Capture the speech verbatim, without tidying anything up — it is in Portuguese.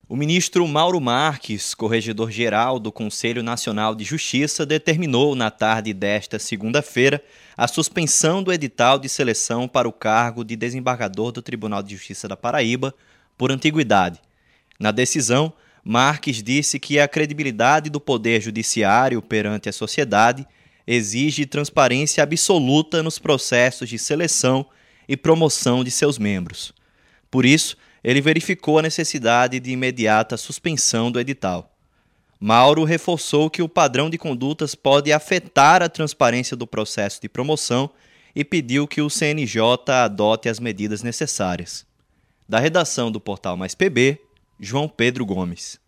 O ministro Mauro Marques, corregedor-geral do Conselho Nacional de Justiça, determinou na tarde desta segunda-feira a suspensão do edital de seleção para o cargo de desembargador do Tribunal de Justiça da Paraíba por antiguidade. Na decisão, Marques disse que a credibilidade do Poder Judiciário perante a sociedade exige transparência absoluta nos processos de seleção e promoção de seus membros. Por isso, ele verificou a necessidade de imediata suspensão do edital. Mauro reforçou que o padrão de condutas pode afetar a transparência do processo de promoção e pediu que o C N J adote as medidas necessárias. Da redação do portal Mais P B, João Pedro Gomes.